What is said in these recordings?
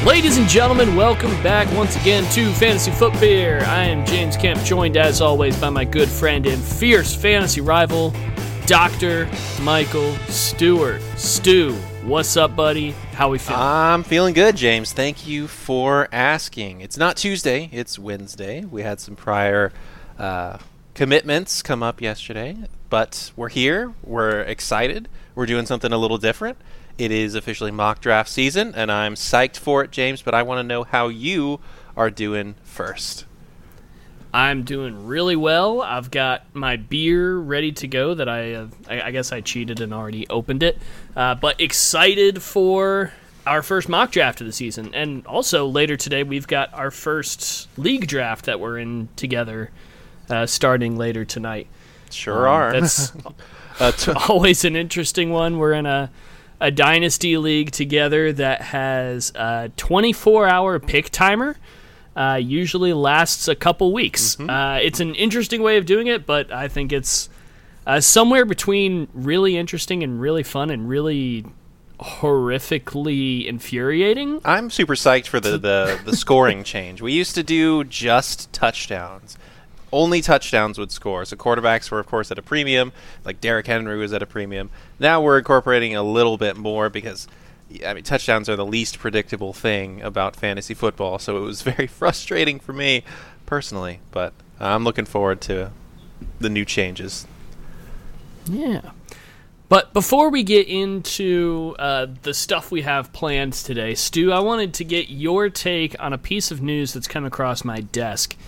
Ladies and gentlemen, welcome back once again to Fantasy Foot Beer. I am James Kemp, joined as always by my good friend and fierce fantasy rival, Dr. Michael Stewart. Stu, what's up, buddy? How we feeling? I'm feeling good, James. Thank you for asking. It's not Tuesday, it's Wednesday. We had some prior commitments come up yesterday, but we're here. We're excited. We're doing something a little different. It is officially mock draft season, and I'm psyched for it, James, but I want to know how you are doing first. I'm doing really well. I've got my beer ready to go that I guess I cheated and already opened it, but excited for our first mock draft of the season. And also later today, we've got our first league draft that we're in together starting later tonight. Sure are. That's always an interesting one. We're in a dynasty league together that has a 24-hour pick timer. Usually lasts a couple weeks. It's an interesting way of doing it, but I think it's somewhere between really interesting and really fun and really horrifically infuriating. I'm super psyched for the scoring change. We used to do just touchdowns. Only touchdowns would score. So quarterbacks were, of course, at a premium. Like Derrick Henry was at a premium. Now we're incorporating a little bit more because, I mean, touchdowns are the least predictable thing about fantasy football. So it was very frustrating for me personally. But I'm looking forward to the new changes. Yeah. But before we get into the stuff we have planned today, Stu, I wanted to get your take on a piece of news that's come across my desk.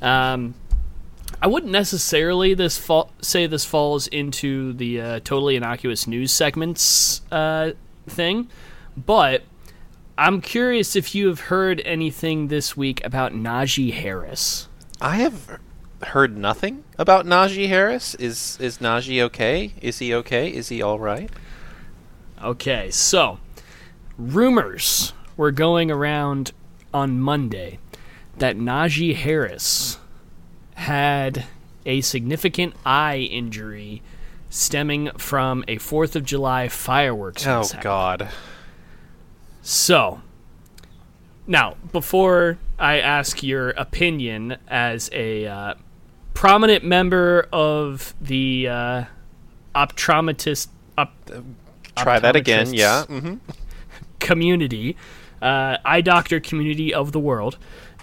I wouldn't necessarily say this falls into the totally innocuous news segments thing, but I'm curious if you have heard anything this week about Najee Harris. I have heard nothing about Najee Harris. Is Najee okay? Is he okay? Is he all right? Okay, so rumors were going around on Monday that Najee Harris had a significant eye injury stemming from a 4th of July fireworks mishap. Oh, God. So, now, before I ask your opinion as a prominent member of the optometrist Try that again, yeah. Community, eye doctor community of the world,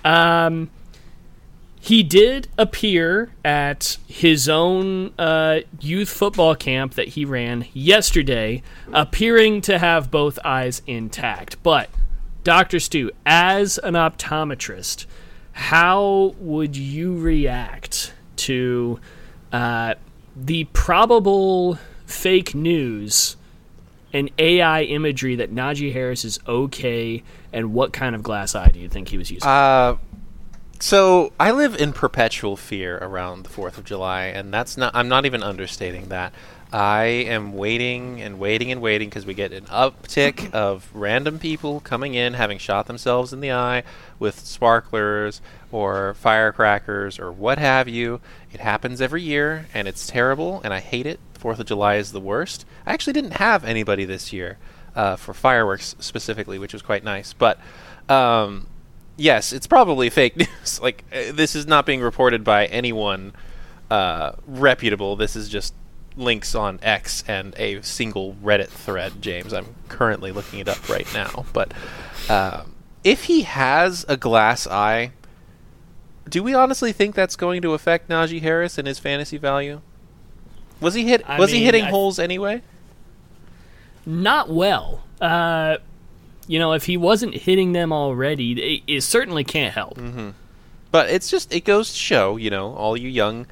he did appear at his own youth football camp that he ran yesterday, appearing to have both eyes intact. But, Dr. Stu, as an optometrist, how would you react to the probable fake news and AI imagery that Najee Harris is okay, and what kind of glass eye do you think he was using? So I live in perpetual fear around the 4th of July, and I'm not even understating that. I am waiting and waiting and waiting because we get an uptick of random people coming in, having shot themselves in the eye with sparklers or firecrackers or what have you. It happens every year, and it's terrible, and I hate it. 4th of July is the worst. I actually didn't have anybody this year for fireworks specifically, which was quite nice. But yes, it's probably fake news. Like, this is not being reported by anyone reputable. This is just links on X and a single Reddit thread, James. I'm currently looking it up right now. But if he has a glass eye, do we honestly think that's going to affect Najee Harris and his fantasy value? Was he hitting holes anyway? Not well. If he wasn't hitting them already, it certainly can't help. Mm-hmm. But it goes to show, all you young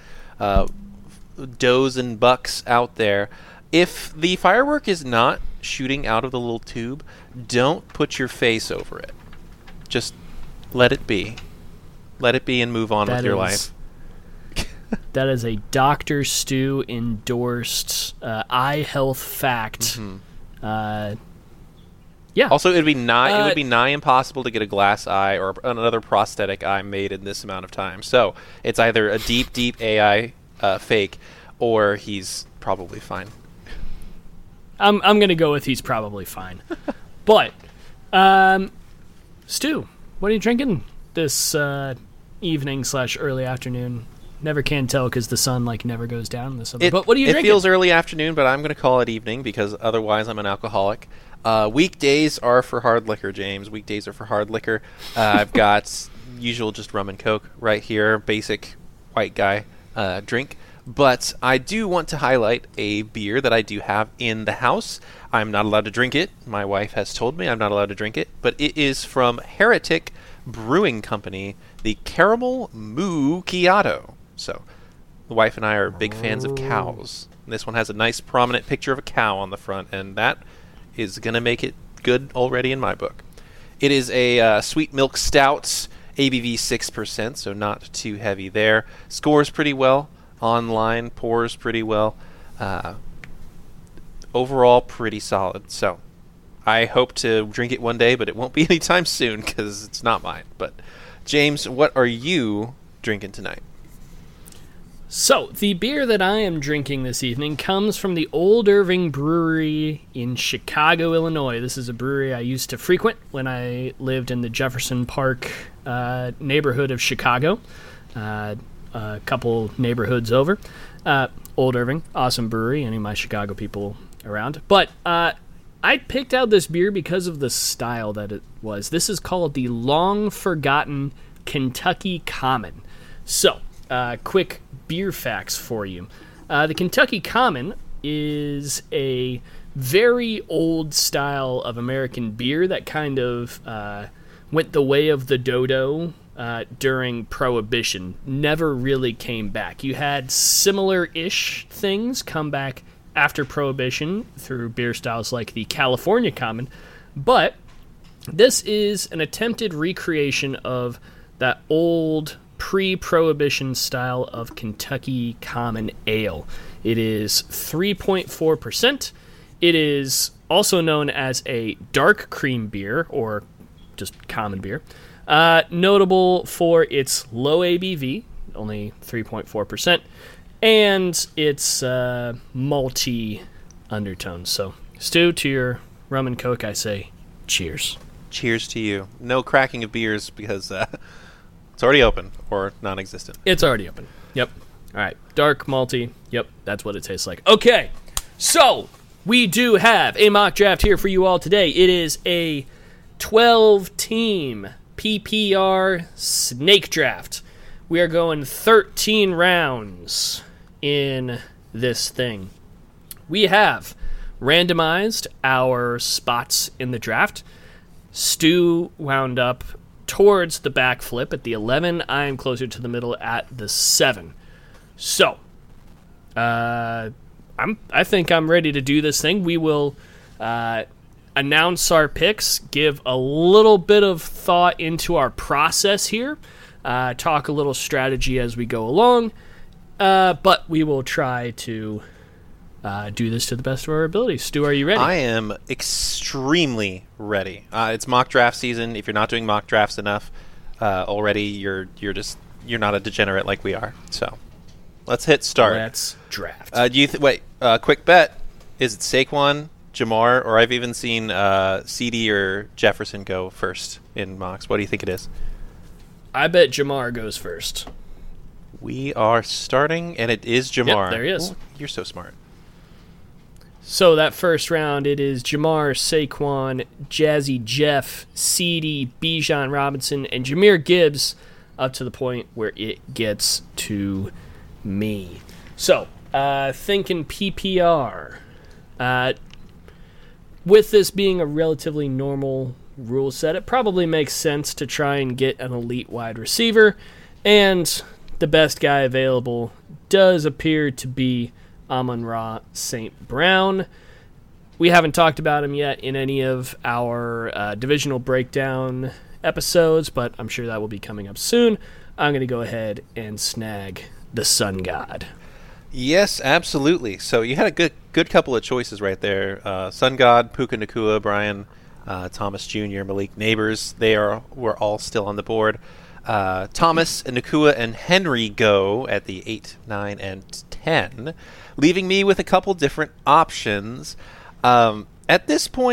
does and bucks out there, if the firework is not shooting out of the little tube, don't put your face over it. Just let it be. Let it be and move on with your life. That is a Dr. Stu endorsed eye health fact. Mm-hmm. Yeah. Also, it would be nigh impossible to get a glass eye or another prosthetic eye made in this amount of time. So it's either a deep AI fake, or he's probably fine. I'm going to go with he's probably fine. But Stu, what are you drinking this evening / early afternoon? Never can tell because the sun never goes down in the summer. But what are you drinking? It feels early afternoon, but I'm going to call it evening because otherwise I'm an alcoholic. Weekdays are for hard liquor, James. Weekdays are for hard liquor. I've got usual just rum and Coke right here, basic white guy drink. But I do want to highlight a beer that I do have in the house. I'm not allowed to drink it. My wife has told me I'm not allowed to drink it. But it is from Heretic Brewing Company, the Caramel Macchiato. So the wife and I are big fans of cows. This one has a nice prominent picture of a cow on the front, and that is going to make it good already in my book. It is a sweet milk stout, ABV 6%, so not too heavy there. Scores pretty well. Online, pours pretty well. Overall, pretty solid. So I hope to drink it one day, but it won't be anytime soon because it's not mine. But James, what are you drinking tonight? So, the beer that I am drinking this evening comes from the Old Irving Brewery in Chicago, Illinois. This is a brewery I used to frequent when I lived in the Jefferson Park neighborhood of Chicago, a couple neighborhoods over. Old Irving, awesome brewery, any of my Chicago people around. But I picked out this beer because of the style that it was. This is called the Long Forgotten Kentucky Common. So, quick beer facts for you. The Kentucky Common is a very old style of American beer that kind of went the way of the dodo during Prohibition. Never really came back. You had similar-ish things come back after Prohibition through beer styles like the California Common, but this is an attempted recreation of that old pre-Prohibition style of Kentucky Common Ale. It is 3.4%. It is also known as a dark cream beer, or just common beer. Notable for its low ABV, only 3.4%, and its malty undertones. So, Stu, to your rum and Coke, I say cheers. Cheers to you. No cracking of beers because it's already open or non-existent. It's already open. Yep. All right. Dark, malty. Yep. That's what it tastes like. Okay. So, we do have a mock draft here for you all today. It is a 12-team PPR snake draft. We are going 13 rounds in this thing. We have randomized our spots in the draft. Stu wound up towards the back flip at the 11. I am closer to the middle at the 7. So, I think I'm ready to do this thing. We will announce our picks, give a little bit of thought into our process here, talk a little strategy as we go along, but we will try to do this to the best of our abilities. Stu, are you ready? I am extremely ready. It's mock draft season. If you're not doing mock drafts enough already, you're not a degenerate like we are. So let's hit start. Let's draft. Quick bet: is it Saquon, Jamar, or I've even seen CD or Jefferson go first in mocks? What do you think it is? I bet Jamar goes first. We are starting, and it is Jamar. Yep, there he is. Oh, you're so smart. So that first round, it is Jamar, Saquon, Jazzy Jeff, CD, Bijan Robinson, and Jahmyr Gibbs up to the point where it gets to me. So, thinking PPR. With this being a relatively normal rule set, it probably makes sense to try and get an elite wide receiver, and the best guy available does appear to be Amon-Ra St. Brown. We haven't talked about him yet in any of our divisional breakdown episodes, but I'm sure that will be coming up soon. I'm going to go ahead and snag the Sun God. Yes, absolutely. So you had a good couple of choices right there. Sun God, Puka Nacua, Brian Thomas Jr., Malik Neighbors, were all still on the board. Thomas, Nacua, and Henry go at the 8, 9, and 10, leaving me with a couple different options. At this point,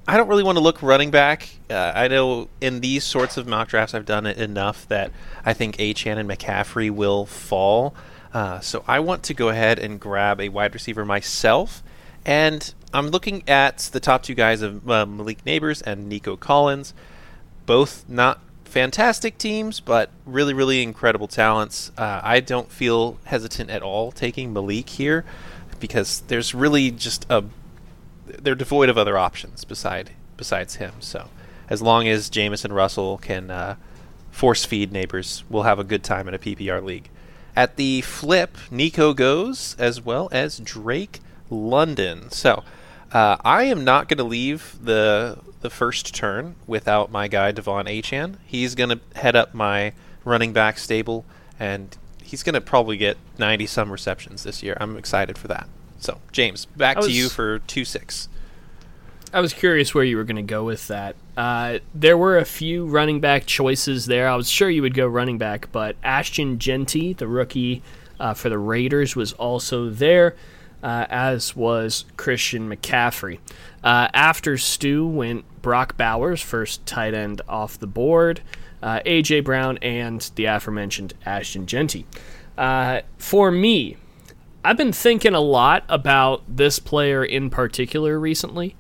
I don't really want to look running back. I know in these sorts of mock drafts I've done it enough that I think Achane and McCaffrey will fall. So I want to go ahead and grab a wide receiver myself. And I'm looking at the top two guys of Malik Nabers and Nico Collins. Both not fantastic teams, but really, really incredible talents. I don't feel hesitant at all taking Malik here because there's really just they're devoid of other options besides him. So as long as Jamison Russell can force feed Nabers, we'll have a good time in a PPR league. At the flip, Nico goes as well as Drake London. So I am not going to leave the first turn without my guy Devon Achane. He's going to head up my running back stable, and he's going to probably get 90-some receptions this year. I'm excited for that. So, James, back to you for 2-6. I was curious where you were going to go with that. There were a few running back choices there. I was sure you would go running back, but Ashton Jeanty, the rookie for the Raiders, was also there, as was Christian McCaffrey. After Stu went Brock Bowers, first tight end off the board, A.J. Brown, and the aforementioned Ashton Jeanty. For me, I've been thinking a lot about this player in particular recently,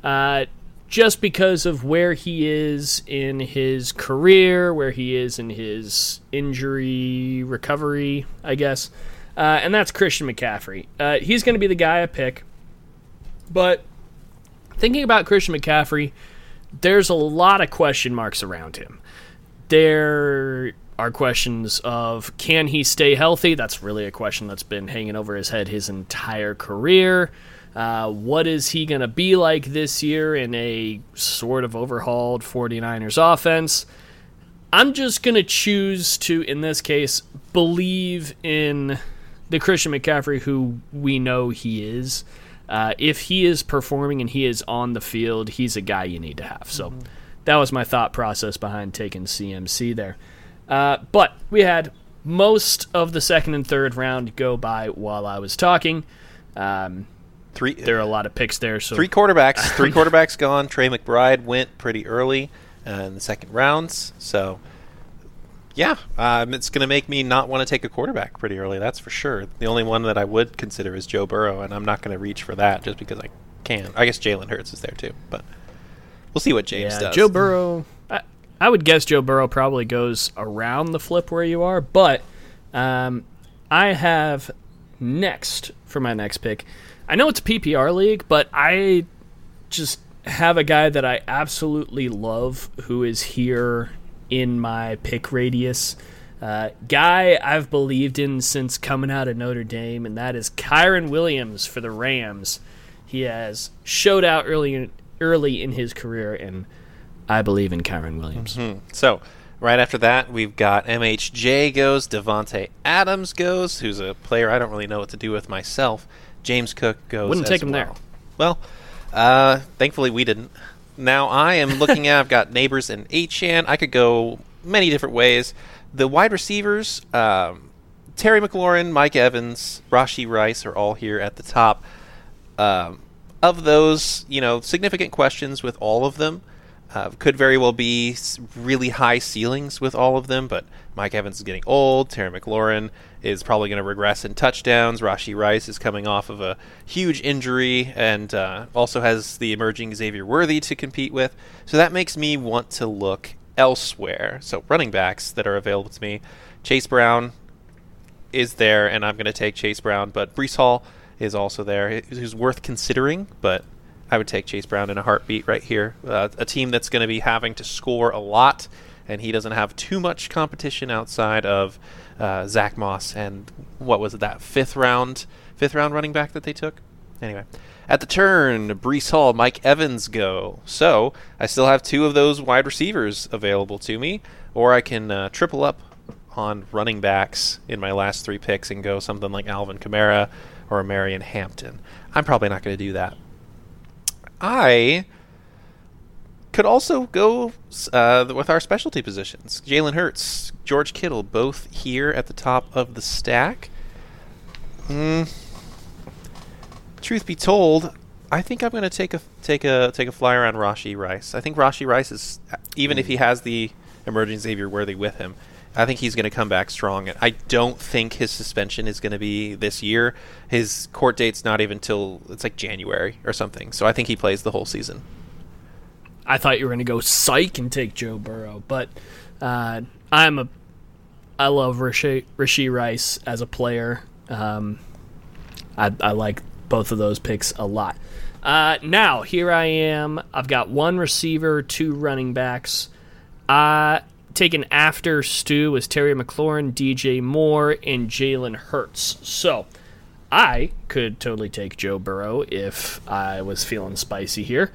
just because of where he is in his career, where he is in his injury recovery, I guess, and that's Christian McCaffrey. He's going to be the guy I pick, but thinking about Christian McCaffrey, there's a lot of question marks around him. There are questions of, can he stay healthy? That's really a question that's been hanging over his head his entire career. What is he going to be like this year in a sort of overhauled 49ers offense? I'm just going to choose to, in this case, believe in the Christian McCaffrey who we know he is. If he is performing and he is on the field, he's a guy you need to have. So that was my thought process behind taking CMC there. But we had most of the second and third round go by while I was talking. There are a lot of picks there. So Three quarterbacks gone. Trey McBride went pretty early in the second rounds. So, yeah, it's going to make me not want to take a quarterback pretty early, that's for sure. The only one that I would consider is Joe Burrow, and I'm not going to reach for that just because I can. I guess Jalen Hurts is there too, but we'll see what James does. Joe Burrow, I would guess Joe Burrow probably goes around the flip where you are, but I have next for my next pick. I know it's a PPR league, but I just have a guy that I absolutely love who is here in my pick radius. Guy I've believed in since coming out of Notre Dame, and that is Kyren Williams for the Rams. He has showed out early in his career, and I believe in Kyren Williams. Mm-hmm. So, right after that, we've got MHJ goes, Devontae Adams goes, who's a player I don't really know what to do with myself. James Cook goes. Wouldn't take him there. Well, thankfully we didn't. Now I am looking at, I've got Nabers and Achane. I could go many different ways. The wide receivers, Terry McLaurin, Mike Evans, Rashee Rice are all here at the top. Of those, significant questions with all of them. Could very well be really high ceilings with all of them, but Mike Evans is getting old. Terry McLaurin is probably going to regress in touchdowns. Rashee Rice is coming off of a huge injury and also has the emerging Xavier Worthy to compete with. So that makes me want to look elsewhere. So running backs that are available to me. Chase Brown is there, and I'm going to take Chase Brown, but Breece Hall is also there, who's worth considering, but I would take Chase Brown in a heartbeat right here. A team that's going to be having to score a lot, and he doesn't have too much competition outside of Zach Moss and what was it, that fifth round running back that they took? Anyway, at the turn, Breece Hall, Mike Evans go. So I still have two of those wide receivers available to me, or I can triple up on running backs in my last three picks and go something like Alvin Kamara or Marion Hampton. I'm probably not going to do that. I could also go with our specialty positions. Jalen Hurts, George Kittle, both here at the top of the stack. Truth be told, I think I'm going to take a flyer on Rashee Rice. I think Rashee Rice is, even if he has the emerging Xavier Worthy with him, I think he's going to come back strong. I don't think his suspension is going to be this year. His court date's not even till it's like January or something. So I think he plays the whole season. I thought you were going to go psych and take Joe Burrow, but I love Rashee Rice as a player. I like both of those picks a lot. Now, here I am. I've got one receiver, two running backs. Taken after Stu was Terry McLaurin, DJ Moore, and Jalen Hurts. So, I could totally take Joe Burrow if I was feeling spicy here.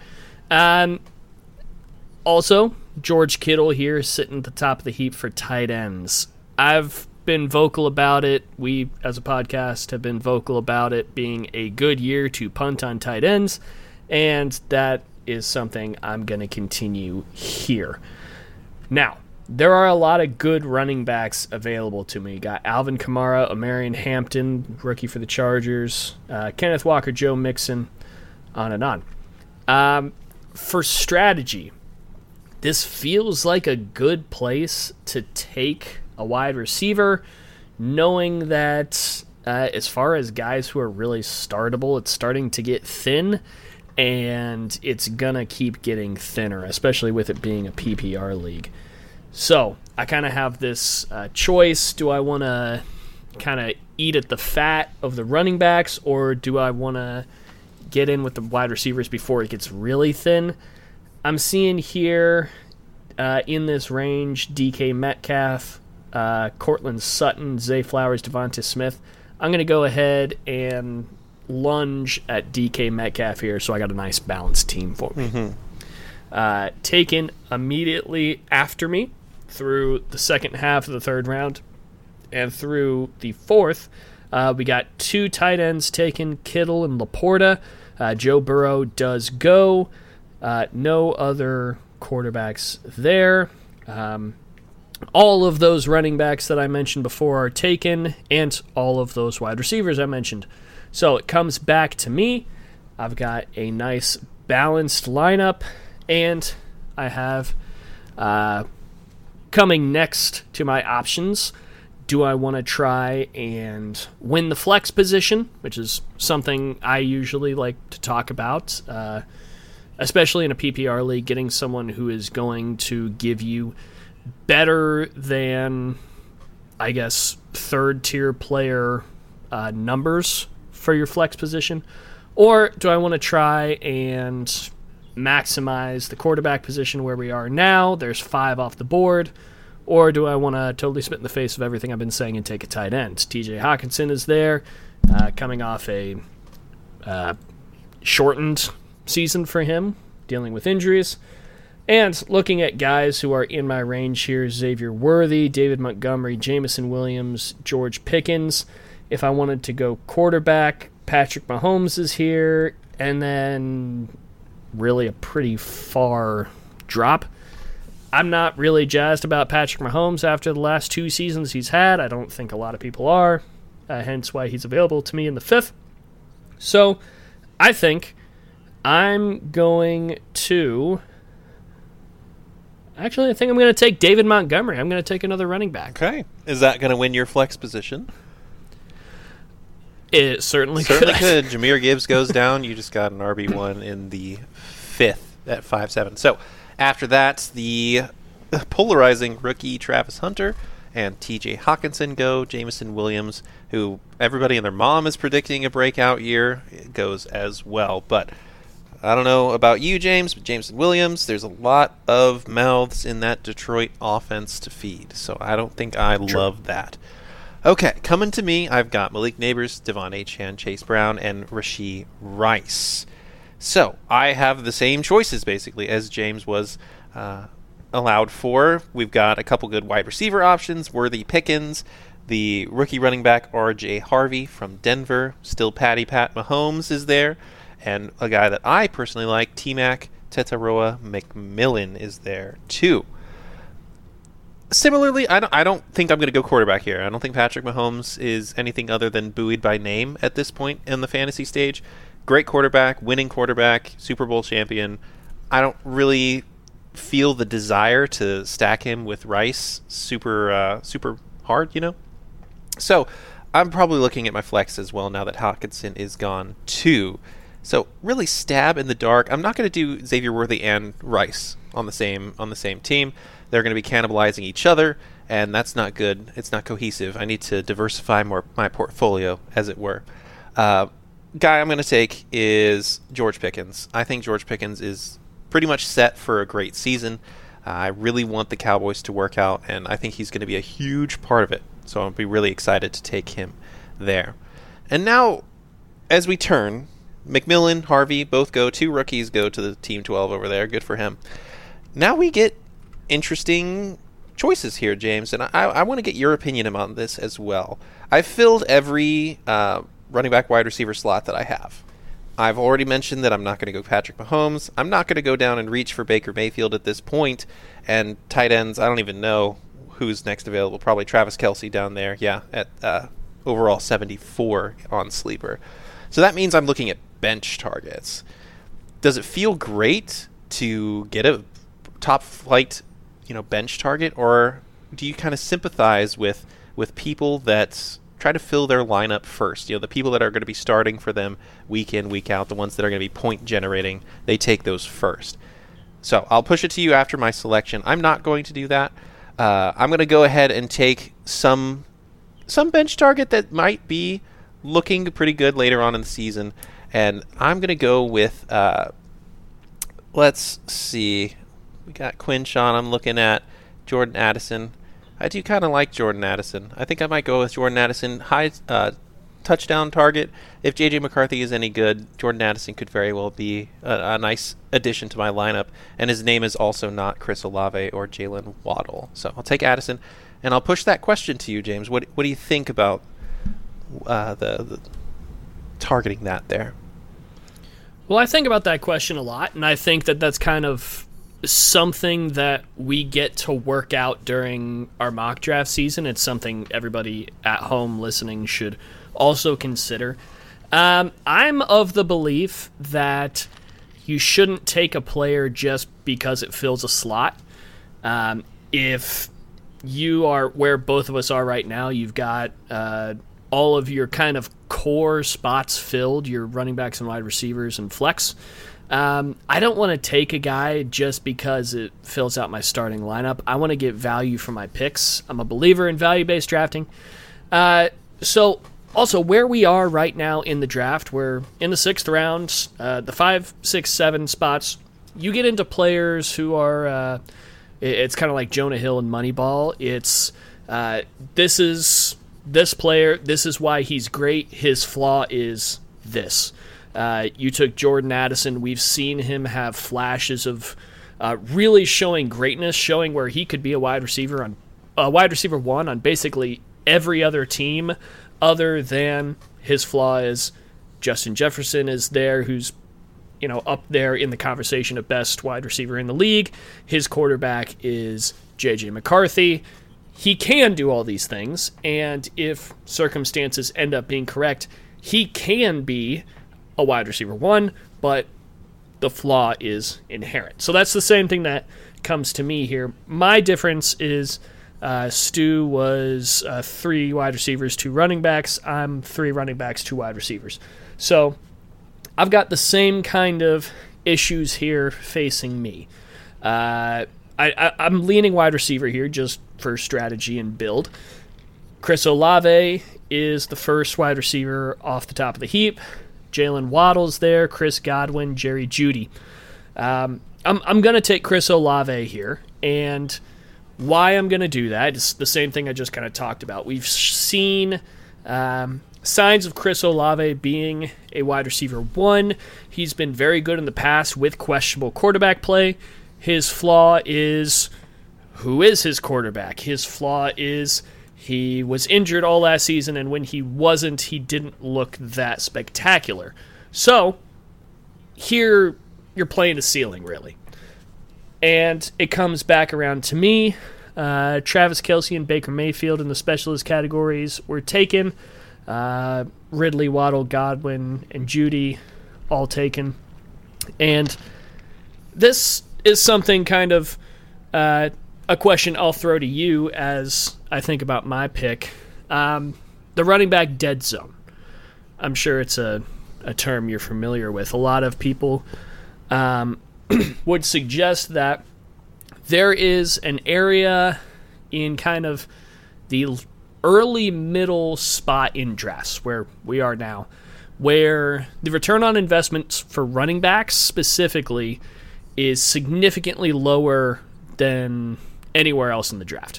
Also, George Kittle here sitting at the top of the heap for tight ends. I've been vocal about it. We, as a podcast, have been vocal about it being a good year to punt on tight ends, and that is something I'm going to continue here. Now, there are a lot of good running backs available to me. Got Alvin Kamara, Omarion Hampton, rookie for the Chargers, Kenneth Walker, Joe Mixon, on and on. For strategy, this feels like a good place to take a wide receiver, knowing that as far as guys who are really startable, it's starting to get thin, and it's going to keep getting thinner, especially with it being a PPR league. So I kind of have this choice. Do I want to kind of eat at the fat of the running backs, or do I want to get in with the wide receivers before it gets really thin? I'm seeing here in this range DK Metcalf, Cortland Sutton, Zay Flowers, Devonta Smith. I'm going to go ahead and lunge at DK Metcalf here, so I got a nice balanced team for me. Mm-hmm. Taken immediately after me through the second half of the third round and through the fourth, we got two tight ends taken, Kittle and Laporta. Joe Burrow does go. No other quarterbacks there. All of those running backs that I mentioned before are taken, and all of those wide receivers I mentioned. So it comes back to me. I've got a nice balanced lineup, and I have coming next to my options, do I want to try and win the flex position, which is something I usually like to talk about, especially in a PPR league, getting someone who is going to give you better than, I guess, third-tier player numbers for your flex position? Or do I want to try and maximize the quarterback position where we are now? There's 5 off the board. Or do I want to totally spit in the face of everything I've been saying and take a tight end? TJ Hockenson is there, coming off a shortened season for him, dealing with injuries. And looking at guys who are in my range here, Xavier Worthy, David Montgomery, Jameson Williams, George Pickens. If I wanted to go quarterback, Patrick Mahomes is here, and then really a pretty far drop. I'm not really jazzed about Patrick Mahomes after the last 2 seasons he's had. I don't think a lot of people are, hence why he's available to me in the 5th. So I think I'm going to... Actually, I think I'm going to take David Montgomery. I'm going to take another running back. Okay. Is that going to win your flex position? It certainly could. Jahmyr Gibbs goes down. You just got an RB1 in the 5th at 5-7. So after that, the polarizing rookie Travis Hunter and TJ Hockenson go. Jameson Williams, who everybody and their mom is predicting a breakout year, goes as well. But I don't know about you, James, but Jameson Williams, there's a lot of mouths in that Detroit offense to feed. So I don't think I love that. Okay, coming to me, I've got Malik Neighbors, Devon Achane, Chase Brown, and Rashee Rice. So I have the same choices, basically, as James was allowed for. We've got a couple good wide receiver options, Worthy Pickens, the rookie running back R.J. Harvey from Denver, still Pat Mahomes is there, and a guy that I personally like, T-Mac Tetaroa McMillan is there, too. Similarly, I don't think I'm going to go quarterback here. I don't think Patrick Mahomes is anything other than buoyed by name at this point in the fantasy stage. great quarterback, winning quarterback, Super Bowl champion. I don't really feel the desire to stack him with Rice super hard, So I'm probably looking at my flex as well now that Hockenson is gone too. So really stab in the dark. I'm not going to do Xavier Worthy and Rice on the same team. They're going to be cannibalizing each other, and that's not good. It's not cohesive. I need to diversify more my portfolio, as it were. Guy I'm going to take is George Pickens. I think George Pickens is pretty much set for a great season. I really want the Cowboys to work out, and I think he's going to be a huge part of it. So I'll be really excited to take him there. And now, as we turn, McMillan, Harvey, both go. 2 rookies go to the Team 12 over there. Good for him. Now we get interesting choices here, James, and I want to get your opinion about this as well. I've filled every running back wide receiver slot that I have. I've already mentioned that I'm not going to go Patrick Mahomes. I'm not going to go down and reach for Baker Mayfield at this point. And tight ends, I don't even know who's next available. Probably Travis Kelce down there. Yeah, at overall 74 on Sleeper. So that means I'm looking at bench targets. Does it feel great to get a top flight, bench target, or do you kind of sympathize with people that try to fill their lineup first? The people that are going to be starting for them week in, week out, the ones that are going to be point generating, they take those first. So I'll push it to you after my selection. I'm not going to do that. I'm going to go ahead and take some bench target that might be looking pretty good later on in the season, and I'm going to go with, let's see, we got Quinshawn. I'm looking at Jordan Addison. I do kind of like Jordan Addison. I think I might go with Jordan Addison. High touchdown target. If J.J. McCarthy is any good, Jordan Addison could very well be a nice addition to my lineup. And his name is also not Chris Olave or Jalen Waddle. So I'll take Addison. And I'll push that question to you, James. What do you think about the targeting that there? Well, I think about that question a lot, and I think that that's kind of something that we get to work out during our mock draft season. It's something everybody at home listening should also consider. I'm of the belief that you shouldn't take a player just because it fills a slot. If you are where both of us are right now, you've got all of your kind of core spots filled, your running backs and wide receivers and flex. I don't want to take a guy just because it fills out my starting lineup. I want to get value from my picks. I'm a believer in value-based drafting. So also where we are right now in the draft, we're in the 6th round, the 5, 6, 7 spots. You get into players who are, it's kind of like Jonah Hill and Moneyball. It's this player, this is why he's great. His flaw is this. You took Jordan Addison. We've seen him have flashes of really showing greatness, showing where he could be a wide receiver one on basically every other team, other than his flaw is Justin Jefferson is there, who's up there in the conversation of best wide receiver in the league. His quarterback is J.J. McCarthy. He can do all these things, and if circumstances end up being correct, he can be a wide receiver one, but the flaw is inherent. So that's the same thing that comes to me here. My difference is Stu was 3 wide receivers, 2 running backs. I'm 3 running backs, 2 wide receivers. So I've got the same kind of issues here facing me. I'm leaning wide receiver here just for strategy and build. Chris Olave is the first wide receiver off the top of the heap. Jalen Waddle's there, Chris Godwin, Jerry Jeudy. I'm going to take Chris Olave here, and why I'm going to do that is the same thing I just kind of talked about. We've seen signs of Chris Olave being a wide receiver one. He's been very good in the past with questionable quarterback play. His flaw is, who is his quarterback? His flaw is he was injured all last season, and when he wasn't, he didn't look that spectacular. So, here you're playing the ceiling, really. And it comes back around to me. Travis Kelce and Baker Mayfield in the specialist categories were taken. Ridley, Waddle, Godwin, and Jeudy all taken. And this is something kind of a question I'll throw to you as I think about my pick. The running back dead zone. I'm sure it's a term you're familiar with. A lot of people would suggest that there is an area in kind of the early middle spot in drafts where we are now, where the return on investments for running backs specifically is significantly lower than anywhere else in the draft.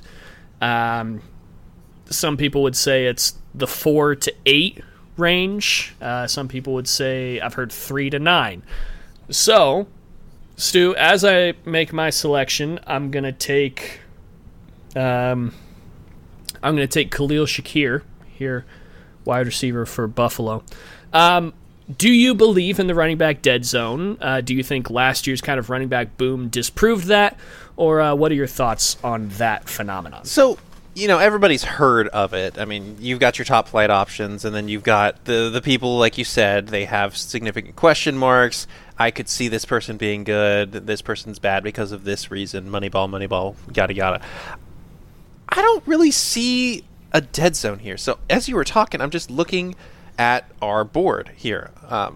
Some people would say it's the 4 to 8 range. Some people would say, I've heard 3 to 9. So, Stu, as I make my selection, I'm gonna take Khalil Shakir here, wide receiver for Buffalo. Do you believe in the running back dead zone? Do you think last year's kind of running back boom disproved that? Or what are your thoughts on that phenomenon? So, everybody's heard of it. I mean, you've got your top flight options, and then you've got the people, like you said, they have significant question marks. I could see this person being good, this person's bad because of this reason, Moneyball, yada, yada. I don't really see a dead zone here. So as you were talking, I'm just looking at our board here.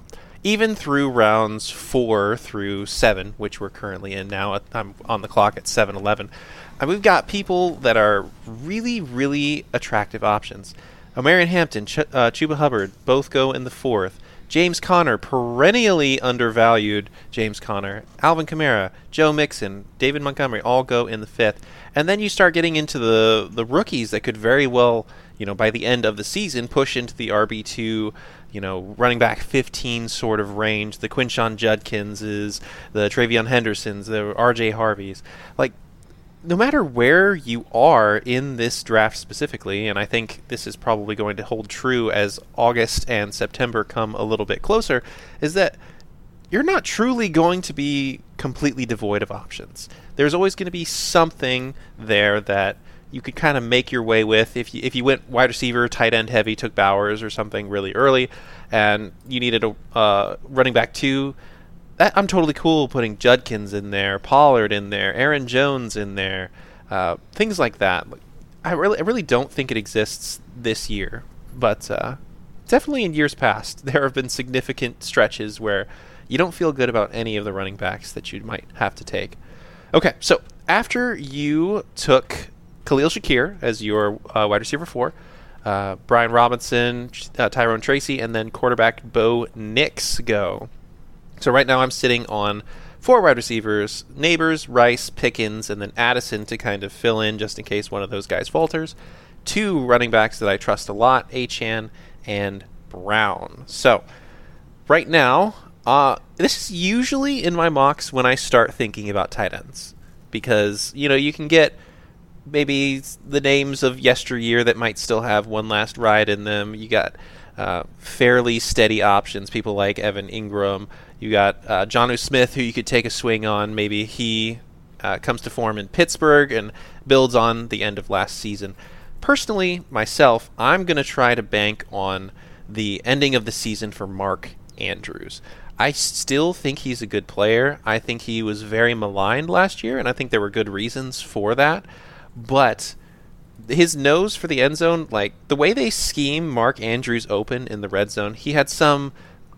Even through rounds 4 through 7, which we're currently in now, I'm on the clock at 7-11. And we've got people that are really, really attractive options. Omarion Hampton, Chuba Hubbard, both go in the 4th. James Conner, perennially undervalued James Conner. Alvin Kamara, Joe Mixon, David Montgomery, all go in the 5th. And then you start getting into the rookies that could very well, by the end of the season, push into the RB2, running back 15 sort of range. The Quinshon Judkinses, the Travion Hendersons, the RJ Harveys. Like, no matter where you are in this draft specifically, and I think this is probably going to hold true as August and September come a little bit closer, is that you're not truly going to be completely devoid of options. There's always going to be something there that you could kind of make your way with. If you went wide receiver, tight end heavy, took Bowers or something really early, and you needed a running back 2, I'm totally cool putting Judkins in there, Pollard in there, Aaron Jones in there, things like that. I really don't think it exists this year, but definitely in years past, there have been significant stretches where you don't feel good about any of the running backs that you might have to take. Okay, so after you took Khalil Shakir as your wide receiver 4, Brian Robinson, Tyrone Tracy, and then quarterback Bo Nix go. So right now I'm sitting on 4 wide receivers, Neighbors, Rice, Pickens, and then Addison to kind of fill in just in case one of those guys falters. 2 running backs that I trust a lot, Achane and Brown. So right now, this is usually in my mocks when I start thinking about tight ends. Because, you can get maybe the names of yesteryear that might still have one last ride in them. You got fairly steady options, people like Evan Ingram. You got Jonnu Smith, who you could take a swing on. Maybe he comes to form in Pittsburgh and builds on the end of last season. Personally, myself, I'm going to try to bank on the ending of the season for Mark Andrews. I still think he's a good player. I think he was very maligned last year, and I think there were good reasons for that. But his nose for the end zone, like the way they scheme Mark Andrews open in the red zone, he had some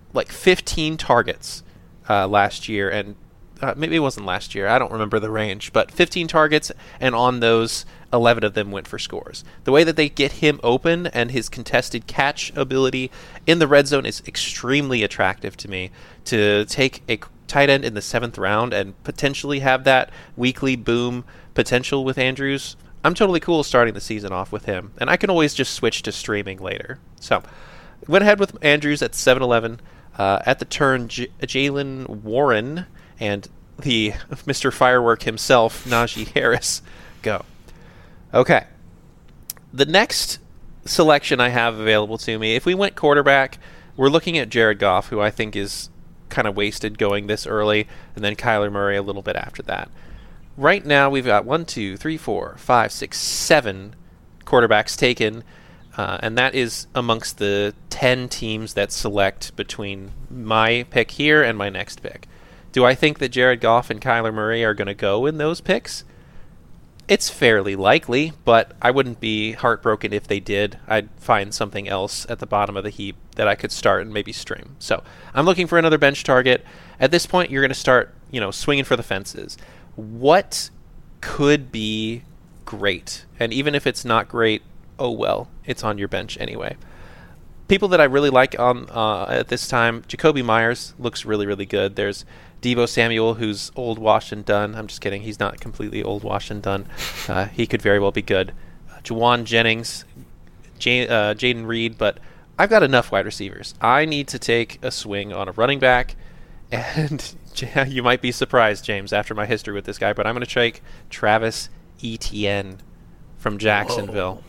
15 targets last year, and maybe it wasn't last year, I don't remember the range, but 15 targets, and on those 11 of them went for scores. The way that they get him open and his contested catch ability in the red zone is extremely attractive to me. To take a tight end in the 7th round and potentially have that weekly boom potential with Andrews, I'm totally cool starting the season off with him, and I can always just switch to streaming later. So, went ahead with Andrews at 7-11. At the turn, Jalen Warren and the Mr. Firework himself, Najee Harris, go. Okay. The next selection I have available to me, if we went quarterback, we're looking at Jared Goff, who I think is kind of wasted going this early, and then Kyler Murray a little bit after that. Right now, we've got 1, 2, 3, 4, 5, 6, 7 quarterbacks taken. and that is amongst the 10 teams that select between my pick here and my next pick. Do I think that Jared Goff and Kyler Murray are going to go in those picks? It's fairly likely, but I wouldn't be heartbroken if they did. I'd find something else at the bottom of the heap that I could start and maybe stream. So I'm looking for another bench target. At this point, you're going to start, swinging for the fences. What could be great? And even if it's not great, oh well, it's on your bench anyway. People that I really like on at this time, Jakobi Meyers looks really, really good. There's Deebo Samuel, who's old, washed, and done. I'm just kidding. He's not completely old, washed, and done. He could very well be good. Juwan Jennings, Jaden Reed, but I've got enough wide receivers. I need to take a swing on a running back, and you might be surprised, James, after my history with this guy, but I'm going to take Travis Etienne from Jacksonville.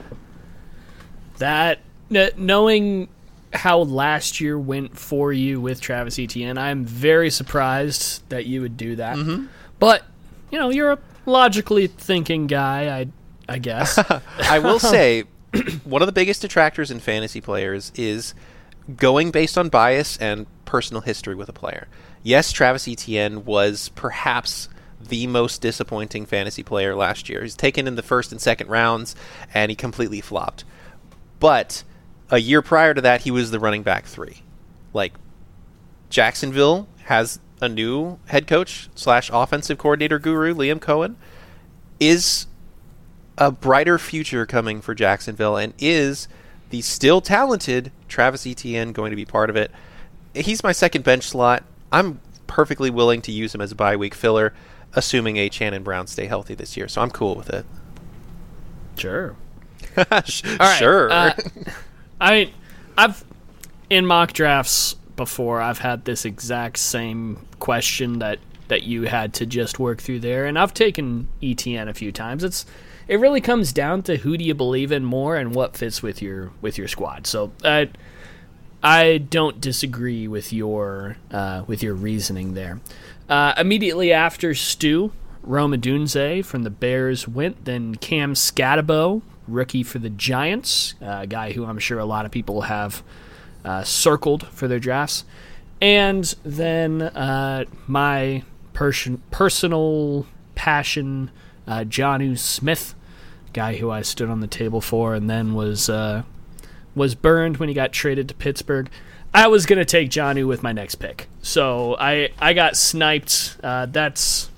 Whoa. Knowing how last year went for you with Travis Etienne, I'm very surprised that you would do that. Mm-hmm. But, you're a logically thinking guy, I guess. I will say, one of the biggest detractors in fantasy players is going based on bias and personal history with a player. Yes, Travis Etienne was perhaps the most disappointing fantasy player last year. He's taken in the first and second rounds, and he completely flopped. But a year prior to that, he was the running back 3. Jacksonville has a new head coach / offensive coordinator guru, Liam Cohen. Is a brighter future coming for Jacksonville, and is the still talented Travis Etienne going to be part of it? He's my second bench slot. I'm perfectly willing to use him as a bye week filler, assuming Achane and Brown stay healthy this year, so I'm cool with it. Sure. Sure. I've in mock drafts before, I've had this exact same question that you had to just work through there, and I've taken ETN a few times. It really comes down to who do you believe in more and what fits with your squad. So I don't disagree with your reasoning there. Immediately after Stu, Rome Odunze from the Bears went, then Cam Scatabo, rookie for the Giants, a guy who I'm sure a lot of people have circled for their drafts. And then my personal passion, Jonnu Smith, guy who I stood on the table for and then was burned when he got traded to Pittsburgh. I was going to take Jonnu with my next pick. So I got sniped. That's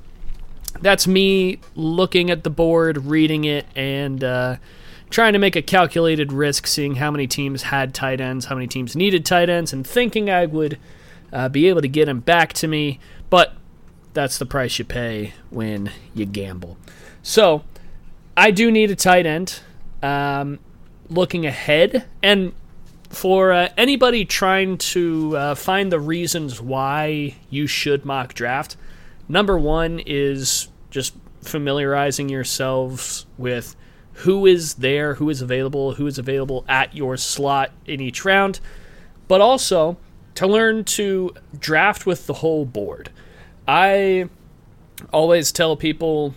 me looking at the board, reading it, and trying to make a calculated risk, seeing how many teams had tight ends, how many teams needed tight ends, and thinking I would be able to get him back to me. But that's the price you pay when you gamble. So I do need a tight end. Looking ahead, and for anybody trying to find the reasons why you should mock draft, number one is just familiarizing yourselves with who is there, who is available at your slot in each round, but also to learn to draft with the whole board. I always tell people,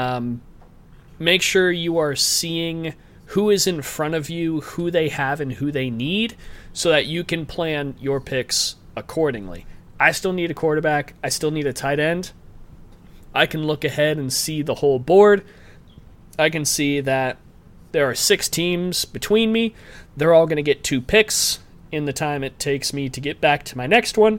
make sure you are seeing who is in front of you, who they have, and who they need, so that you can plan your picks accordingly. I still need a quarterback. I still need a tight end. I can look ahead and see the whole board. I can see that there are 6 teams between me. They're all going to get 2 picks in the time it takes me to get back to my next one.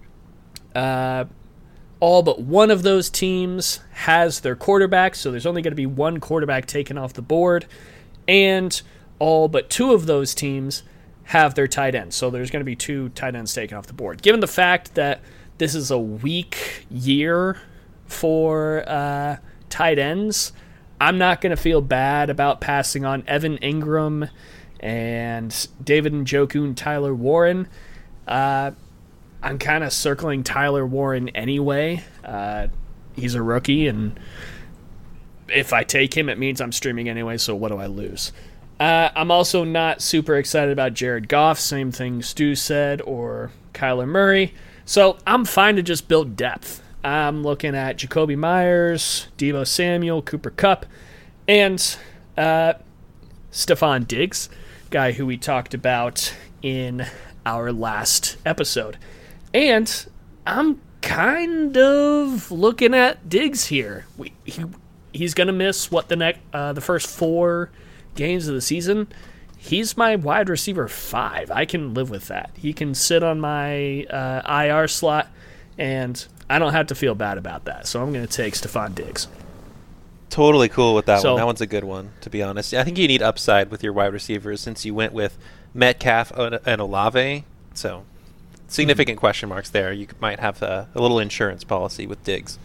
All but one of those teams has their quarterback, so there's only going to be one quarterback taken off the board. And all but 2 of those teams have their tight ends, so there's going to be 2 tight ends taken off the board. Given the fact that this is a weak year for tight ends, I'm not going to feel bad about passing on Evan Ingram and David Njoku and Tyler Warren. I'm kind of circling Tyler Warren anyway. He's a rookie, and if I take him, it means I'm streaming anyway, so what do I lose? I'm also not super excited about Jared Goff, same thing Stu said, or Kyler Murray. So I'm fine to just build depth. I'm looking at Jakobi Meyers, Deebo Samuel, Cooper Kupp, and Stephon Diggs. guy who we talked about in our last episode. And I'm kind of looking at Diggs here. He's going to miss the first 4 games of the season. He's my wide receiver 5. I can live with that. He can sit on my IR slot, and I don't have to feel bad about that. So I'm going to take Stephon Diggs. Totally cool with that one. That one's a good one, to be honest. I think you need upside with your wide receivers since you went with Metcalf and Olave. So significant question marks there. You might have a little insurance policy with Diggs.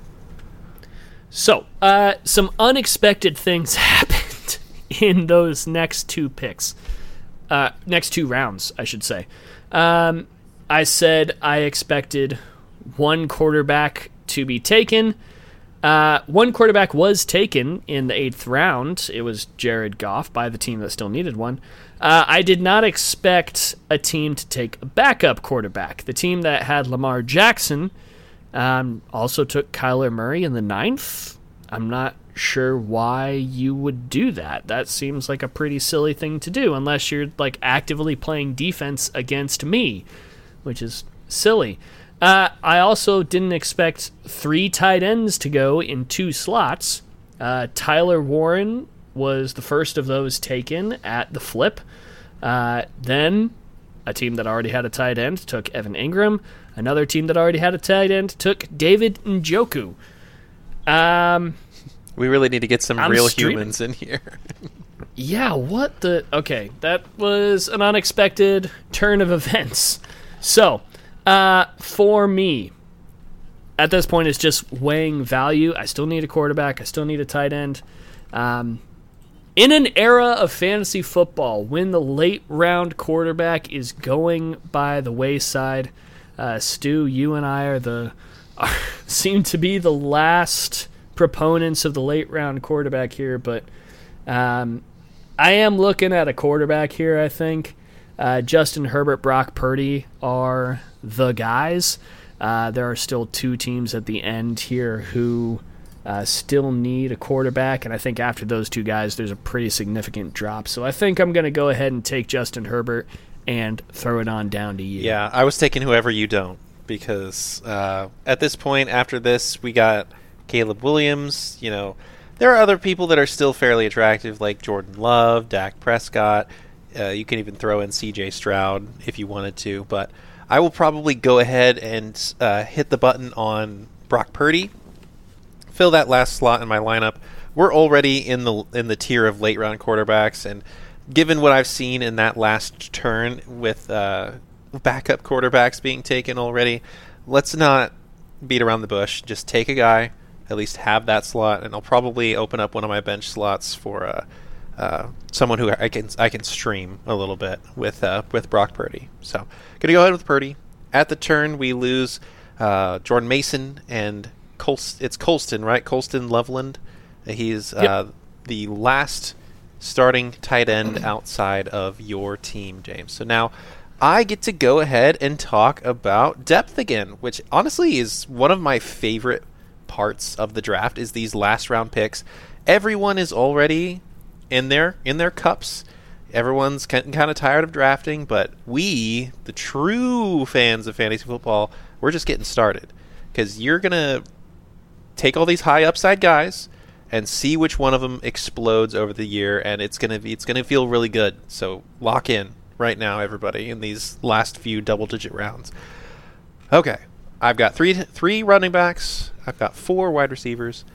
So some unexpected things happened in those next 2 picks. Next 2 rounds, I should say. I said I expected 1 quarterback to be taken. 1 quarterback was taken in the 8th round. It was Jared Goff by the team that still needed one. I did not expect a team to take a backup quarterback. The team that had Lamar Jackson also took Kyler Murray in the 9th. I'm not sure why you would do that. That seems like a pretty silly thing to do unless you're like actively playing defense against me, which is silly. I also didn't expect 3 tight ends to go in 2 slots. Tyler Warren was the first of those taken at the flip. Then a team that already had a tight end took Evan Ingram. Another team that already had a tight end took David Njoku. We really need to get some real humans in here. Yeah, what the... Okay, that was an unexpected turn of events. So... for me, at this point, it's just weighing value. I still need a quarterback. I still need a tight end. In an era of fantasy football, when the late-round quarterback is going by the wayside, Stu, you and I seem to be the last proponents of the late-round quarterback here, but I am looking at a quarterback here, I think. Justin Herbert, Brock Purdy are the guys. There are still 2 teams at the end here who still need a quarterback, and I think after those 2 guys, there's a pretty significant drop. So I think I'm going to go ahead and take Justin Herbert and throw it on down to you. Yeah, I was taking whoever you don't because at this point, after this, we got Caleb Williams. You know, there are other people that are still fairly attractive, like Jordan Love, Dak Prescott. You can even throw in C.J. Stroud if you wanted to, but I will probably go ahead and hit the button on Brock Purdy, fill that last slot in my lineup. We're already in the tier of late round quarterbacks, and given what I've seen in that last turn with backup quarterbacks being taken already, let's not beat around the bush. Just take a guy, at least have that slot, and I'll probably open up one of my bench slots for someone who I can stream a little bit with Brock Purdy. So gonna go ahead with Purdy. At the turn, we lose Jordan Mason and it's Colston, right? Colston Loveland. He's the last starting tight end outside of your team, James. So now I get to go ahead and talk about depth again, which honestly is one of my favorite parts of the draft. Is these last round picks. Everyone is already in their cups. Everyone's kind of tired of drafting, but we, the true fans of fantasy football, we're just getting started because you're gonna take all these high upside guys and see which one of them explodes over the year, and it's gonna feel really good. So lock in right now, everybody, in these last few double-digit rounds. Okay, I've got three running backs. I've got 4 wide receivers.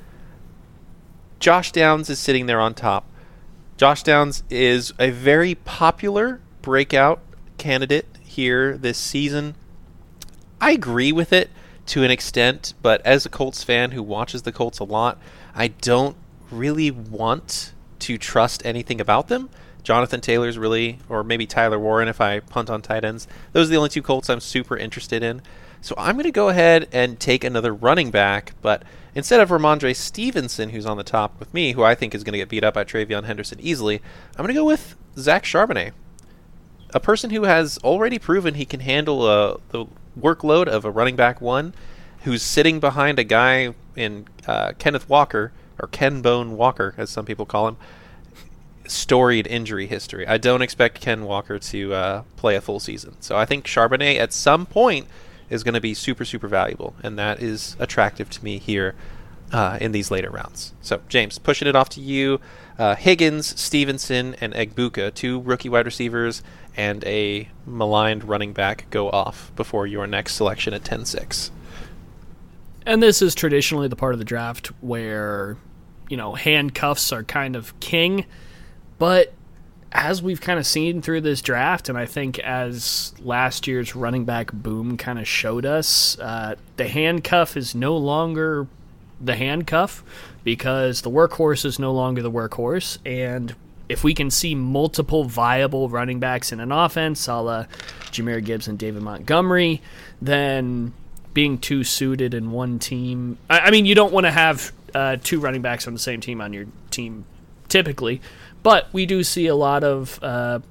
Josh Downs is sitting there on top. Josh Downs is a very popular breakout candidate here this season. I agree with it to an extent, but as a Colts fan who watches the Colts a lot, I don't really want to trust anything about them. Jonathan Taylor's really, or maybe Tyler Warren if I punt on tight ends. Those are the only 2 Colts I'm super interested in. So I'm going to go ahead and take another running back, but instead of Ramondre Stevenson, who's on the top with me, who I think is going to get beat up by Travion Henderson easily, I'm going to go with Zach Charbonnet, a person who has already proven he can handle the workload of a running back 1, who's sitting behind a guy in Kenneth Walker, or Ken Bone Walker, as some people call him. storied injury history. I don't expect Ken Walker to play a full season. So I think Charbonnet at some point is going to be super, super valuable, and that is attractive to me here in these later rounds. So, James, pushing it off to you. Higgins, Stevenson, and Egbuka, 2 rookie wide receivers, and a maligned running back go off before your next selection at 10-6. And this is traditionally the part of the draft where, handcuffs are kind of king. But as we've kind of seen through this draft, and I think as last year's running back boom kind of showed us, the handcuff is no longer the handcuff because the workhorse is no longer the workhorse. And if we can see multiple viable running backs in an offense, a la Jahmyr Gibbs and David Montgomery, then being too suited in one team. I mean, you don't want to have 2 running backs on the same team on your team typically, but we do see a lot of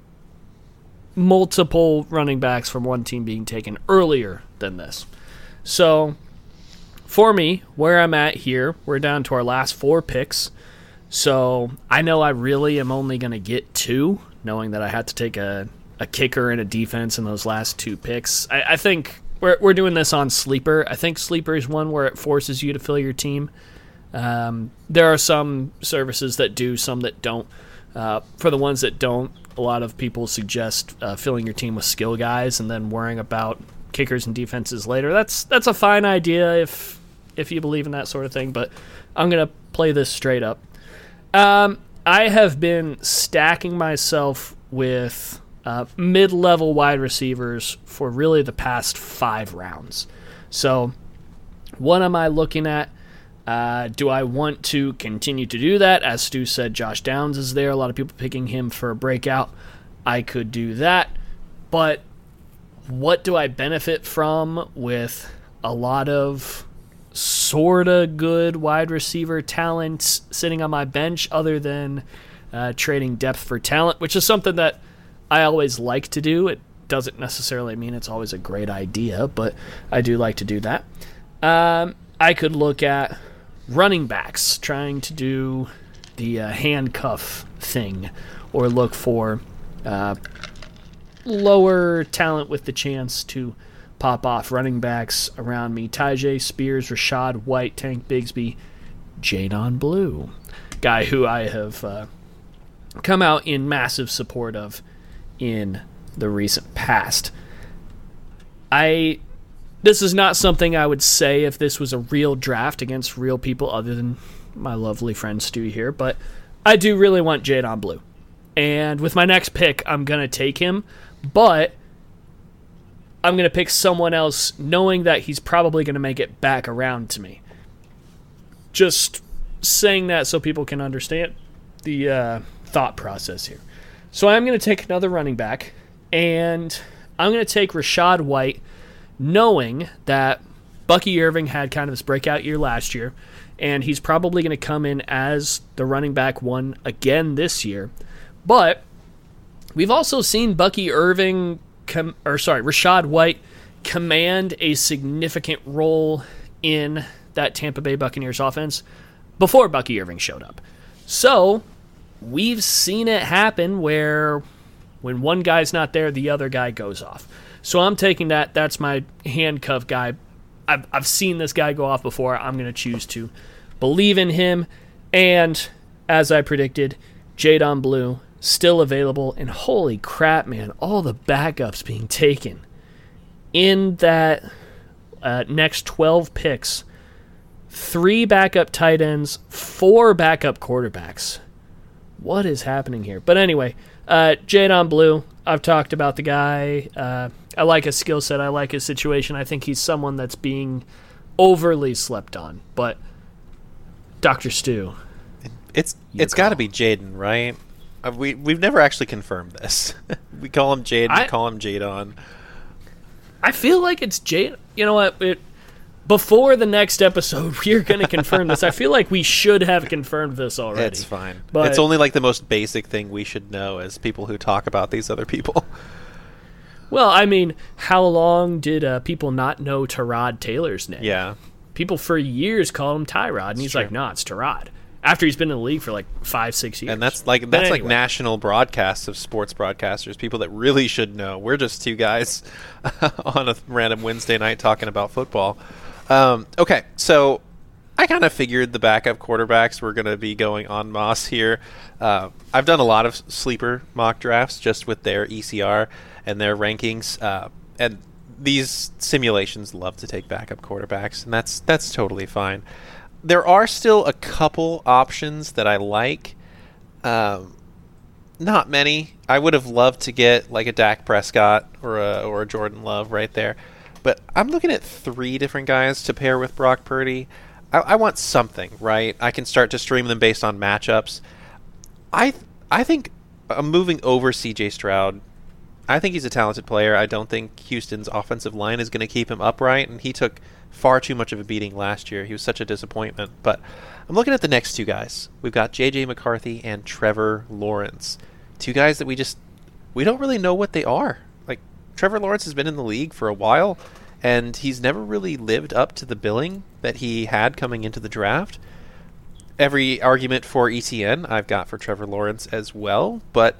multiple running backs from one team being taken earlier than this. So for me, where I'm at here, we're down to our last 4 picks. So I know I really am only going to get 2, knowing that I had to take a kicker and a defense in those last 2 picks. I think we're doing this on Sleeper. I think Sleeper is one where it forces you to fill your team. There are some services that do, some that don't. For the ones that don't, a lot of people suggest filling your team with skill guys and then worrying about kickers and defenses later. That's a fine idea if you believe in that sort of thing, but I'm going to play this straight up. I have been stacking myself with mid-level wide receivers for really the past 5 rounds. So what am I looking at? Do I want to continue to do that? As Stu said, Josh Downs is there. A lot of people picking him for a breakout. I could do that. But what do I benefit from with a lot of sort of good wide receiver talent sitting on my bench other than trading depth for talent, which is something that I always like to do. It doesn't necessarily mean it's always a great idea, but I do like to do that. I could look at running backs, trying to do the handcuff thing, or look for lower talent with the chance to pop off running backs around me. Tyjae Spears, Rashad White, Tank Bigsby, Jadon Blue, guy who I have come out in massive support of in the recent past. This is not something I would say if this was a real draft against real people other than my lovely friend Stu here, but I do really want Jadon Blue. And with my next pick, I'm going to take him, but I'm going to pick someone else knowing that he's probably going to make it back around to me. Just saying that so people can understand the thought process here. So I'm going to take another running back, and I'm going to take Rashad White, knowing that Bucky Irving had kind of this breakout year last year, and he's probably going to come in as the running back 1 again this year. But we've also seen Rashad White command a significant role in that Tampa Bay Buccaneers offense before Bucky Irving showed up. So we've seen it happen where when one guy's not there, the other guy goes off. So I'm taking that. That's my handcuff guy. I've seen this guy go off before. I'm going to choose to believe in him. And as I predicted, Jadon Blue still available. And holy crap, man, all the backups being taken in that next 12 picks. 3 backup tight ends, 4 backup quarterbacks. What is happening here? But anyway, Jadon Blue, I've talked about the guy. I like his skill set. I like his situation. I think he's someone that's being overly slept on. But Dr. Stu, it's got to be Jaden, right? We've never actually confirmed this. We call him Jaden, call him Jadon. I feel like it's Jaden. You know what? Before the next episode, we're going to confirm this. I feel like we should have confirmed this already. It's fine. But it's only like the most basic thing we should know as people who talk about these other people. Well, I mean, how long did people not know Tyrod Taylor's name? Yeah. People for years called him Tyrod, and he's like, no, it's Tyrod. after he's been in the league for like 5-6 years. And that's like national broadcasts of sports broadcasters, people that really should know. We're just two guys on a random Wednesday night talking about football. Okay, so I kind of figured the backup quarterbacks were going to be going en masse here. I've done a lot of sleeper mock drafts just with their ECR and their rankings, and these simulations love to take backup quarterbacks, and that's totally fine. There are still a couple options that I like. Not many. I would have loved to get like a Dak Prescott or a Jordan Love right there. But I'm looking at 3 different guys to pair with Brock Purdy. I want something, right? I can start to stream them based on matchups. I think I'm moving over CJ Stroud. I think he's a talented player. I don't think Houston's offensive line is going to keep him upright, and he took far too much of a beating last year. He was such a disappointment. But I'm looking at the next 2 guys. We've got J.J. McCarthy and Trevor Lawrence. 2 guys that we don't really know what they are. Like, Trevor Lawrence has been in the league for a while, and he's never really lived up to the billing that he had coming into the draft. Every argument for ETN I've got for Trevor Lawrence as well, but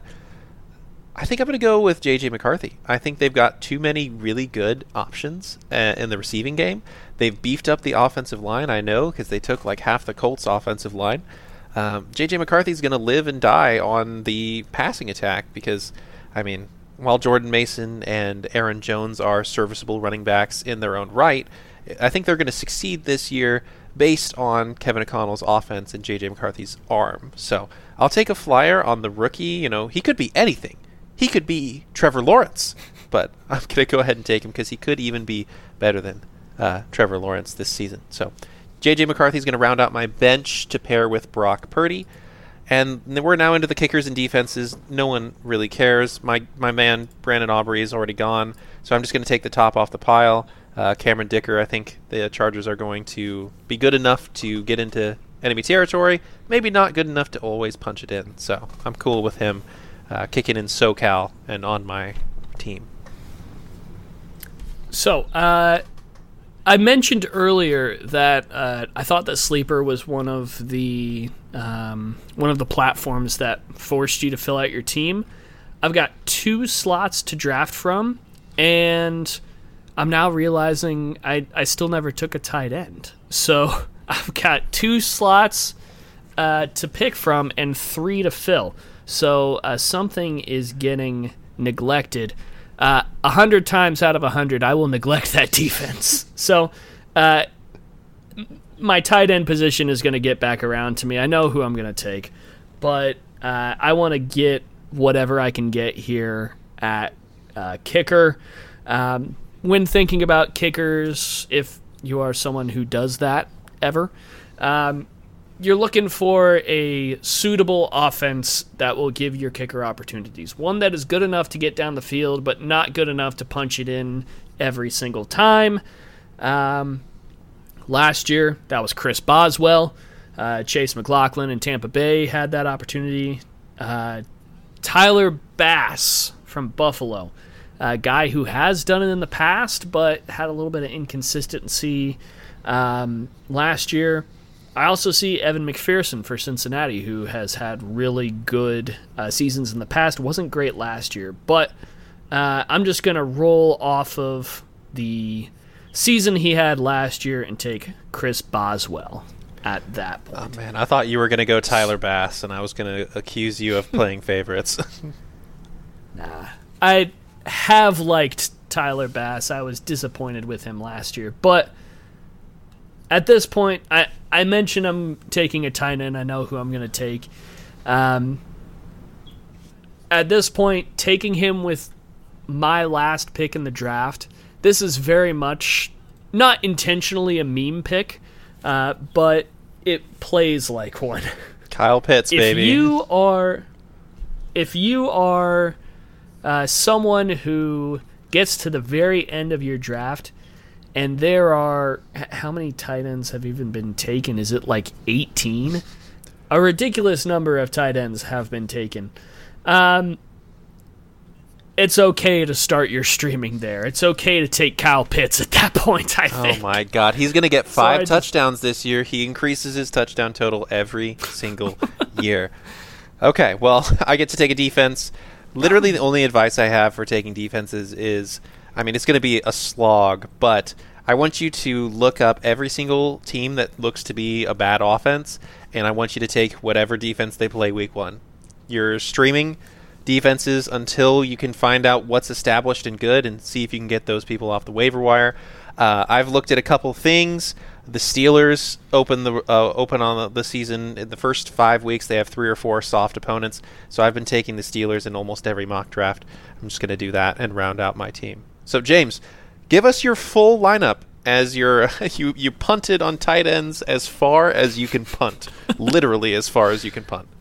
I think I'm going to go with J.J. McCarthy. I think they've got too many really good options in the receiving game. They've beefed up the offensive line, I know, because they took like half the Colts' offensive line. J.J. McCarthy's going to live and die on the passing attack because, I mean, while Jordan Mason and Aaron Jones are serviceable running backs in their own right, I think they're going to succeed this year based on Kevin O'Connell's offense and J.J. McCarthy's arm. So I'll take a flyer on the rookie. He could be anything. He could be Trevor Lawrence, but I'm going to go ahead and take him because he could even be better than Trevor Lawrence this season. So J.J. McCarthy's going to round out my bench to pair with Brock Purdy. And we're now into the kickers and defenses. No one really cares. My man, Brandon Aubrey, is already gone, so I'm just going to take the top off the pile. Cameron Dicker, I think the Chargers are going to be good enough to get into enemy territory, maybe not good enough to always punch it in. So I'm cool with him kicking in SoCal and on my team. So I mentioned earlier that I thought that Sleeper was one of the platforms that forced you to fill out your team. I've got 2 slots to draft from, and I'm now realizing I still never took a tight end. So I've got 2 slots to pick from and 3 to fill. So something is getting neglected. 100 times out of 100, I will neglect that defense. So my tight end position is going to get back around to me. I know who I'm going to take, but I want to get whatever I can get here at kicker. When thinking about kickers, if you are someone who does that ever, you're looking for a suitable offense that will give your kicker opportunities. One that is good enough to get down the field, but not good enough to punch it in every single time. Last year, that was Chris Boswell. Chase McLaughlin in Tampa Bay had that opportunity. Tyler Bass from Buffalo, a guy who has done it in the past, but had a little bit of inconsistency last year. I also see Evan McPherson for Cincinnati, who has had really good seasons in the past. Wasn't great last year, but I'm just going to roll off of the season he had last year and take Chris Boswell at that point. Oh, man, I thought you were going to go Tyler Bass, and I was going to accuse you of playing favorites. Nah. I have liked Tyler Bass. I was disappointed with him last year, but at this point, I mentioned I'm taking a tight end. I know who I'm going to take. At this point, taking him with my last pick in the draft, this is very much not intentionally a meme pick, but it plays like one. Kyle Pitts, baby. If you are someone who gets to the very end of your draft, and there are, how many tight ends have even been taken? Is it like 18? A ridiculous number of tight ends have been taken. And it's okay to start your streaming there. It's okay to take Kyle Pitts at that point, I think. Oh, my God. He's going to get 5 touchdowns this year. He increases his touchdown total every single year. Okay, well, I get to take a defense. Literally the only advice I have for taking defenses is, I mean, it's going to be a slog, but I want you to look up every single team that looks to be a bad offense, and I want you to take whatever defense they play week 1. You're streaming defenses until you can find out what's established and good and see if you can get those people off the waiver wire. I've looked at a couple things. The Steelers open on the season. In the first 5 weeks, they have 3 or 4 soft opponents. So I've been taking the Steelers in almost every mock draft. I'm just going to do that and round out my team. So, James, give us your full lineup as you punted on tight ends as far as you can punt. Literally as far as you can punt.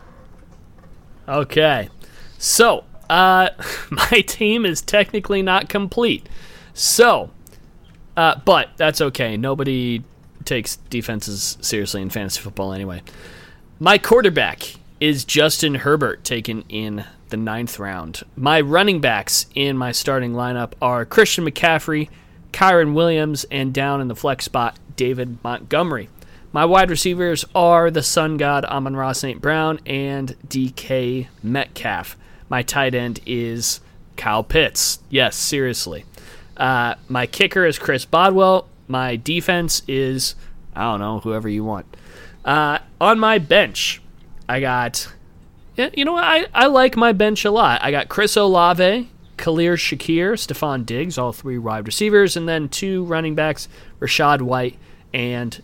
Okay. So, my team is technically not complete. So, but that's okay. Nobody takes defenses seriously in fantasy football anyway. My quarterback is Justin Herbert, taken in the 9th round. My running backs in my starting lineup are Christian McCaffrey, Kyron Williams, and down in the flex spot, David Montgomery. My wide receivers are the Sun God Amon-Ra St. Brown and DK Metcalf. My tight end is Kyle Pitts. Yes, seriously. My kicker is Chris Bodwell. My defense is, I don't know, whoever you want. On my bench, I got, you know what? I like my bench a lot. I got Chris Olave, Khalil Shakir, Stephon Diggs, all 3 wide receivers, and then 2 running backs, Rashad White and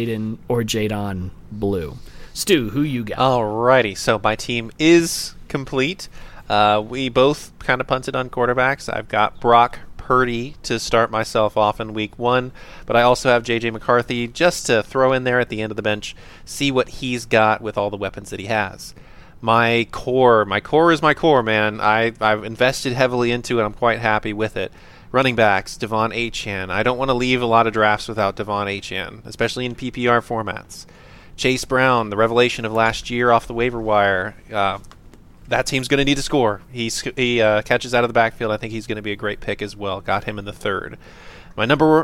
Jadon Blue. Stu, who you got? Alrighty, so my team is complete. We both kind of punted on quarterbacks. I've got Brock Purdy to start myself off in week 1, but I also have J.J. McCarthy just to throw in there at the end of the bench, see what he's got with all the weapons that he has. My core is my core, man. I've invested heavily into it. I'm quite happy with it. Running backs, Devon Achane. I don't want to leave a lot of drafts without Devon Achane, especially in PPR formats. Chase Brown, the revelation of last year off the waiver wire. That team's going to need to score. He catches out of the backfield. I think he's going to be a great pick as well. Got him in the 3rd. My number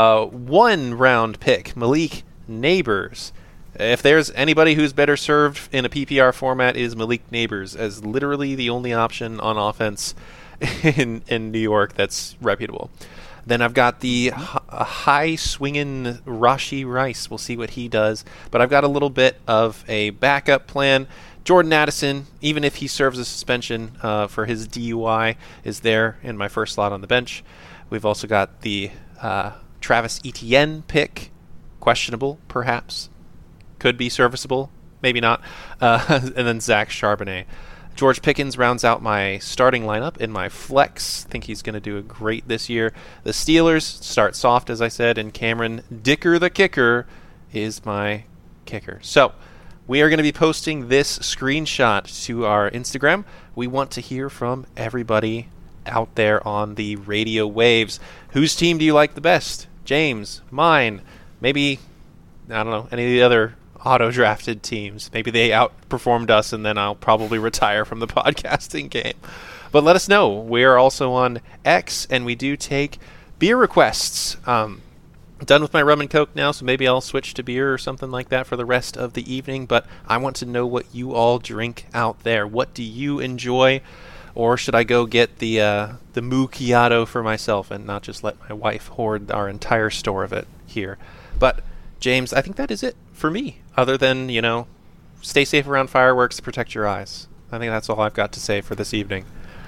1 round pick, Malik Neighbors. If there's anybody who's better served in a PPR format, is Malik Neighbors, as literally the only option on offense in New York that's reputable. Then I've got the high-swinging Rashee Rice. We'll see what he does. But I've got a little bit of a backup plan. Jordan Addison, even if he serves a suspension for his DUI, is there in my first slot on the bench. We've also got the Travis Etienne pick. Questionable, perhaps. Could be serviceable, maybe not. And then Zach Charbonnet. George Pickens rounds out my starting lineup in my flex. I think he's going to do great this year. The Steelers start soft, as I said, and Cameron Dicker the kicker is my kicker. So we are going to be posting this screenshot to our Instagram. We want to hear from everybody out there on the radio waves. Whose team do you like the best? James, mine, maybe, I don't know, any of the other auto-drafted teams. Maybe they outperformed us, and then I'll probably retire from the podcasting game. But let us know. We are also on X, and we do take beer requests. Done with my rum and coke now, so maybe I'll switch to beer or something like that for the rest of the evening. But I want to know what you all drink out there. What do you enjoy? Or should I go get the Macchiato for myself and not just let my wife hoard our entire store of it here? But James, I think that is it for me. Other than, stay safe around fireworks, protect your eyes. I think that's all I've got to say for this evening.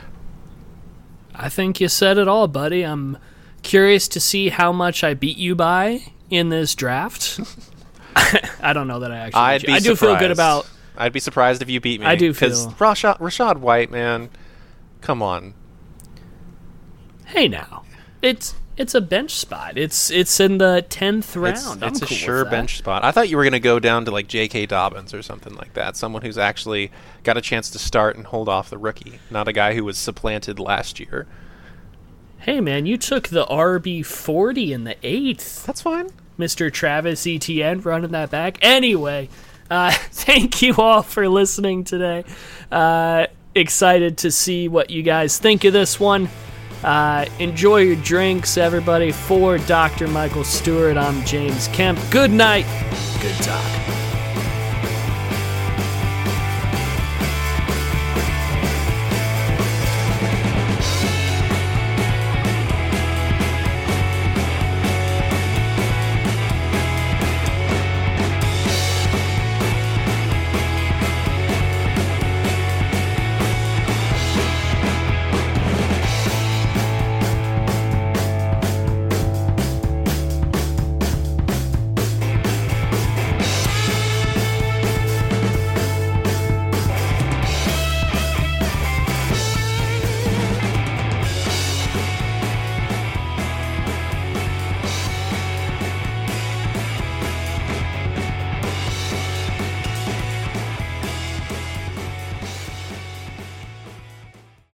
I think you said it all, buddy. I'm curious to see how much I beat you by in this draft. I don't know that I actually I do feel good about... I'd be surprised if you beat me. I do feel... Because Rashad White, man, come on. Hey, now. It's a bench spot. It's in the 10th round. It's a sure bench spot. I thought you were going to go down to like J.K. Dobbins or something like that. Someone who's actually got a chance to start and hold off the rookie, not a guy who was supplanted last year. Hey, man, you took the RB40 in the 8th. That's fine. Mr. Travis Etienne running that back. Anyway, thank you all for listening today. excited to see what you guys think of this one. Enjoy your drinks, everybody. For Dr. Michael Stewart, I'm James Kemp. Good night. Good talk.